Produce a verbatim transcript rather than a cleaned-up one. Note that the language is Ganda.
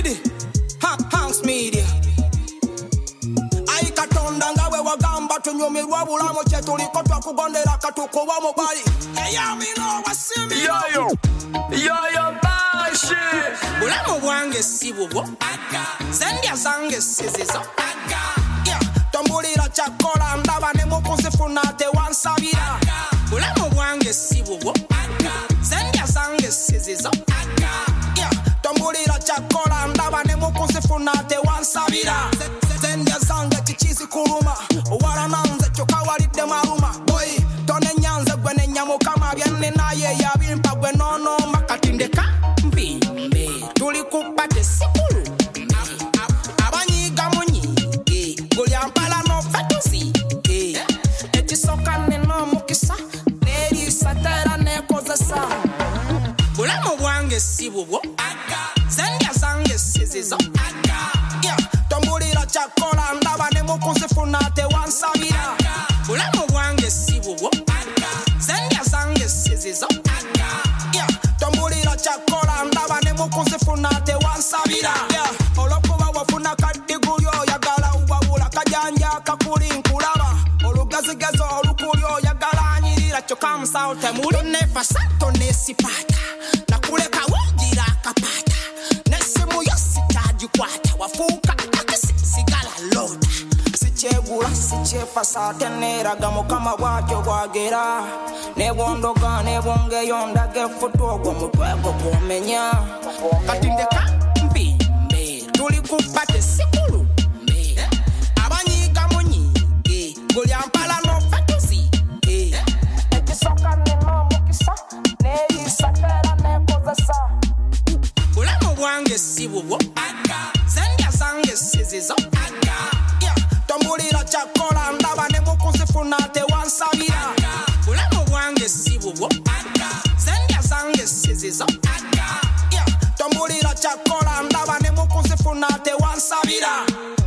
Didi, ha, Hanks Media. Aikatonda ngawe wagamba tunyumirwa bulamu kye tuliko twakugondera katuko wa mobali. Eya mino wasimi. Yo yo, yo yo bashi. Bulamu bwange si bubwo. Aga. Zendya zange sizizo. Aga. Yeah. Tombulira chakola ndaba ne mukuzifuna tewansabira. Aga. Bulamu bwange si bubwo. Aga. Zendya zange sizizo. Aga. Yeah. Tombulira chakola ndaba ne mukuzifuna tewansabira. Zendya zange chichizi kuruma. Wala nanze chokawalidde maruma. Boy, tone nyanze gwe ne nyamukama byenne naye yabimpa gwe nono makatindeka. Mbimbe tuli kupate sikulu. Abanyiga munyi. Guli ampala no fatusi. Ekisoka neno mukisa. Neri satera ne kozesa. Bulamu bwange si bubwo. Zendya zange sizizo. Yeah. Tombulira chakola ndaba ne mukuzifuna tewansabira. Bulamu bwange si bubwo. Zendya zange sizizo. Yeah. Tombulira chakola ndaba ne mukuzifuna tewansabira. Yeah. Olokuba wafuna kadigulyo yagala uwabula kajanja kakuli nkulaba. Olugazigezo olukulyo yagala anyirira choka msaute mulu nefasa tonesipata. Nakuleka wujira kapata. Nesimu yositaji kwata. Wafuka akisi sigala loda. Sichegula sichefasa teneraga mukama wacyo wagera. Nebondoga nebonge yondage futogo mutwego kumenya. Katindeka mbimbe tuli kupate sikulu. Abanyiga munyi. Guli ampala no fatusi. Ekisoka neno mukisa. Neri satera ne kozesa. Bulamu bwange si bubwo. Zendya zange sizizo. Yeah. Tombulira chakola ndaba ne mukuzifuna tewansabira. Bulamu bwange si bubwo. Zendya zange sizizo. Yeah. Tombulira chakola ndaba ne mukuzifuna tewansabira.